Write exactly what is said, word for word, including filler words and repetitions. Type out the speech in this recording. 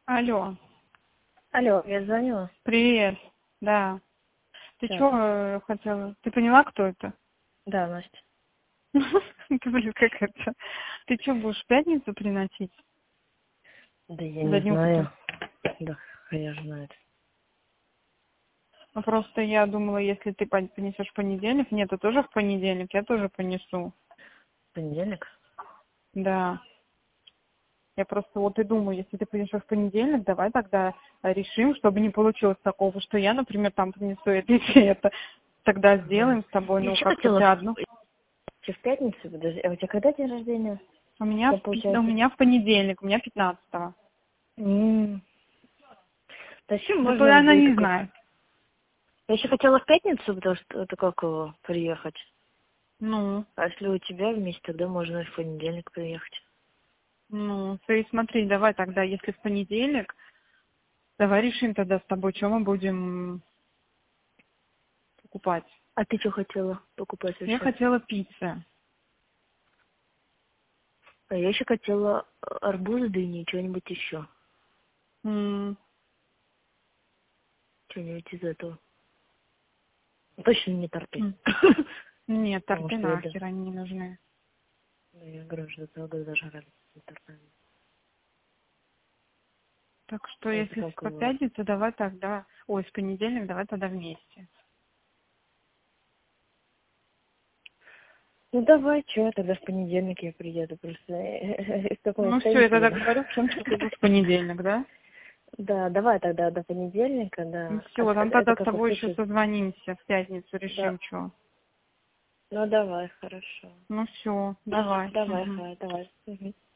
Алло, Алло, я звонила. привет. Да. Ты Так, чё хотела? Ты поняла, кто это? да, Настя. Ты, блин, как это? Ты чё будешь в пятницу приносить? Да я За не днюху-то? знаю. Да, я знаю. Ну просто я думала, если ты пон- понесешь в понедельник, нет, ты тоже в понедельник, я тоже понесу. Понедельник? Да. Я просто вот и думаю, если ты понесешь в понедельник, давай тогда решим, чтобы не получилось такого, что я, например, там принесу это и это. Тогда Ага. сделаем с тобой, Я ну еще как-то хотела ты в, одну. в пятницу, подожди, а у тебя когда день рождения? У меня, Я, в, пи- у получается... меня в понедельник, у меня пятнадцатого. М. Да еще Да то можно она будет не такой... знает. Я еще хотела в пятницу, потому что это как его, приехать. Ну, А если у тебя вместе, тогда можно и в понедельник приехать. ну, ты смотри, давай тогда, если в понедельник, давай решим тогда с тобой, что мы будем покупать. А ты что хотела покупать Я вообще? хотела пиццы. А я еще хотела арбуз, дыни и что-нибудь еще. М, Что-нибудь из этого. Точно не торты. м. Нет, Потому торты что я, да, нахер, они не нужны. да, я говорю, что целый даже раз не тортами. Так что А это если как по его? пятницу, давай тогда, ой, в понедельник, давай тогда вместе. Ну давай, что, тогда в понедельник я приеду, просто из такого Ну все, я состояния тогда буду. говорю, в чем что ты будешь в понедельник, да? Да, давай тогда до понедельника, Ну да. А все, там это, это тогда с как тобой еще услышать? созвонимся в пятницу, Да. решим, что. Ну давай, хорошо. Ну все, давай. Давай, Мгм. давай, давай. Мгм.